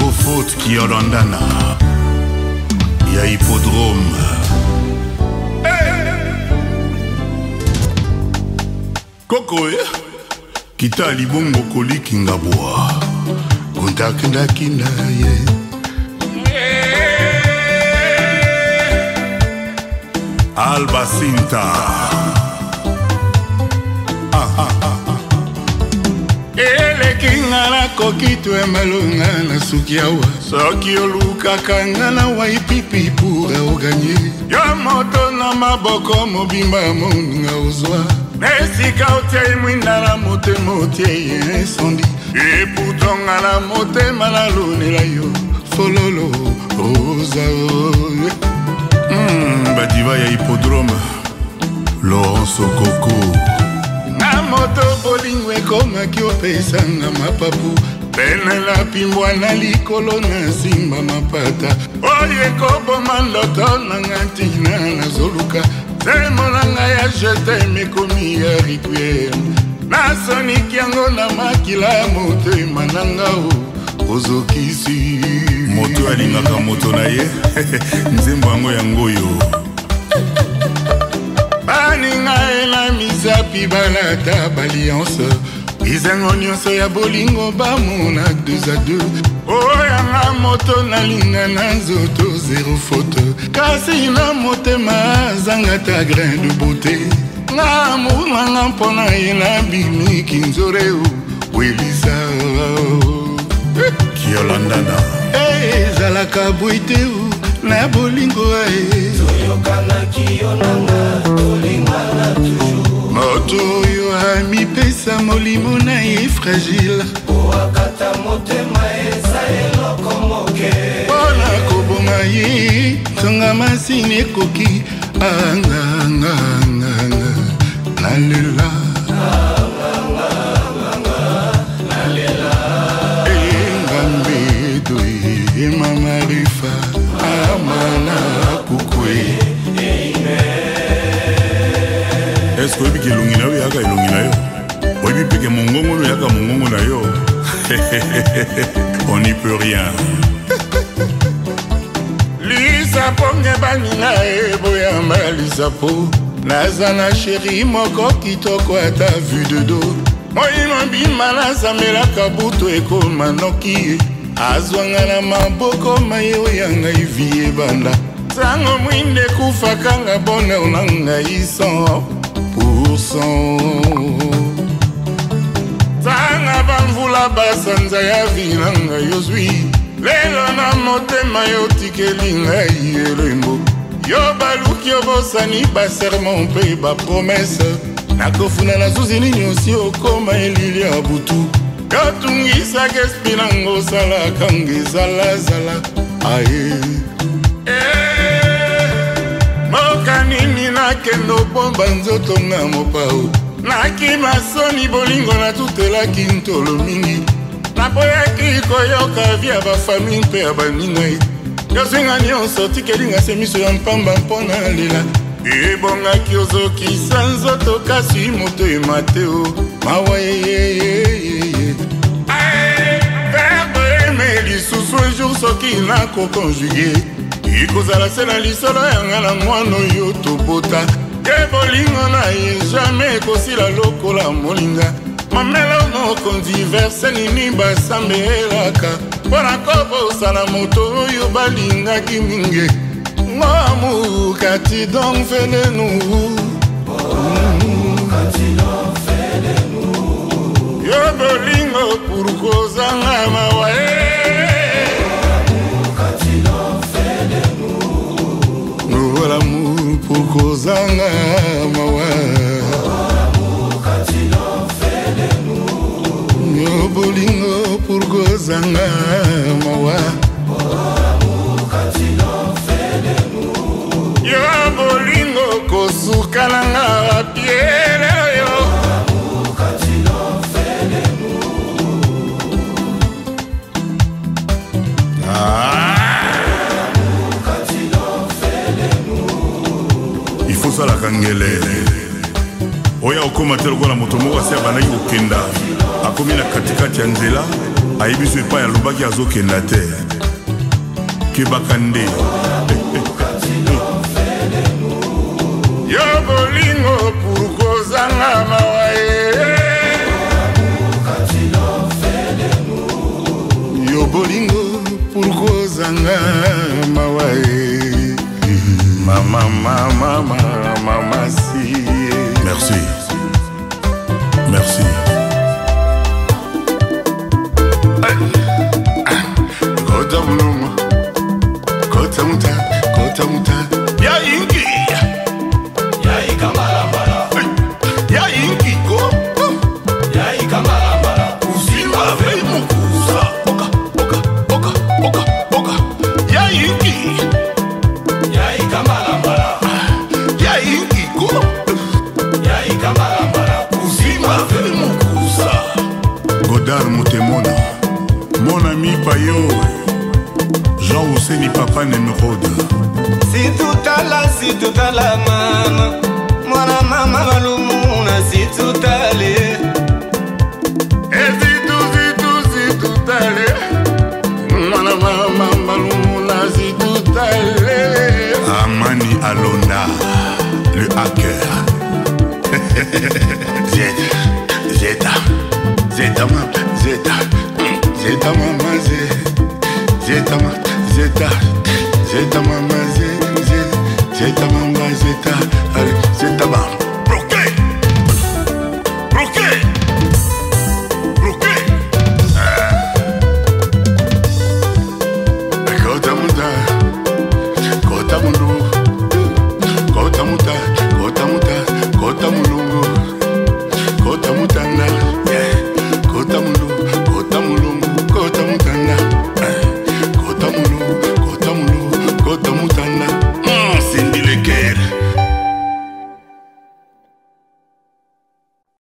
Zéro faute qui Yolandana. Y'a hippodrome. Koko kita libongo koliki ngabwa. Kunta kinda ye. Alba Sinta. Ele kinga na kokito emalunga na sukiawa. Soki oluka kanga na waipipi pour gagner. Yo moto na maboko mobimba moninga uzwa. Nesika otie mwinda na mote motie incendi. Et pourtant à la mote malalone la yo. Fololo rosa. Badiva ya hippodrome. Laurence Okoko. Na moto bolingwe koma kiopesa na mapapu. Pene la pimbwa na likolo na simba mapata. Oye kobo mandoto na ngantina na zoluka. Se monanga ya jete mekomi ya requiem. Na soniki yango na makila moto mananga o. Ozokisi. Moto alingaka moto na ye. Nzembo yango yango yo. Baninga ela misapi balata baliance. Izango nyonso ya bolingo bamona 2 à 2. Oyanga moto na linga na nzoto zéro faute. Kasi na motema zangata grain de beauté. Na mumanga mpona ye na bimi kinzore o. Welisa Kiolandana. Zalaka boite o. Na bolingo ae. Toyokana kionanga tolingana toujours. Moto yo ami pesa molimo na ye fragile. Oakata motema eza eloko moke. Pona koboma ye tonga masine koki. Anga nalela. Nalela. Ngambedo ye mama rifa. Amana kukwe. Est-ce que tu as dit que tu as yo? On n'y peut rien. Lisa ponge banina boyamba Lisa po. Nazana chéri moko kitoko ata vue de dos. Moyino bima na samela kabuto eko manoki. Azwanga na maboko mayo yanga ivie banda. Sango mwinde kufakanga bone unanga 100%. Sanga banvula basanza ya vinanga yozwi. Lelo na motema yo tikelinga yelembo. Yo baluki obosani baserment mpe bapromese. Nakofuna na zuzini nyosi okoma elili ya butu. Yo tungisa gespi nango sala kange zala. Aye. Moka nini na kendo bomba nzoto nga mopao. Naki masoni bolingo na tutela kintolo mingi. Napoyaki koyoka via ba famille mpe ya baningai. Yosinga nyonso tikelinga semiso ya mpamba mpona lela. Ebongaki ozokisa nzoto kasi moto emateo. Mawa ye. Verbe aimer lisusu un jour soki nako conjugué. Ikozala se na lisolo yanga na mwana yo tobota. Ke bolingo na ye jamais kosila lokola molinga. Mamela moko diverse nini basambelaka. Pona kobosana moto oyo balingaki mingi. Ngamu kati donc fais-le-nous. Yo bolingo pour kozanga mawae. L'amour pour kozanga mawa. Yo bolingo pour kozanga mawa. Yo bolingo kosukalanga piele yo. Il faut ça la kangele. Oya okoma telo kwa moto moko asia banaki okenda. akomi na katikati ya nzela ayebi so epai alobaki azokenda te kebaka nde yo bolingo pour kozanga mawa yo bolingo pour kozanga mawa mama si merci merci kota muluma kota muta ya ingi ya ikamalambala ya ingi ko ya ikamalambala usimba vei mukusa oka ya ingi ya ikamalambala ya ingi ko ya ikamalambala usimba vei mukusa Godard Mutemona mon ami Payo Jean Ouseni papa numéro 2 si tout à la maman mwana mama balumuna si tout allé et si tout allé mwana mama balumuna si tout allé Amani Alona le hacker Zeta mama Zeta mama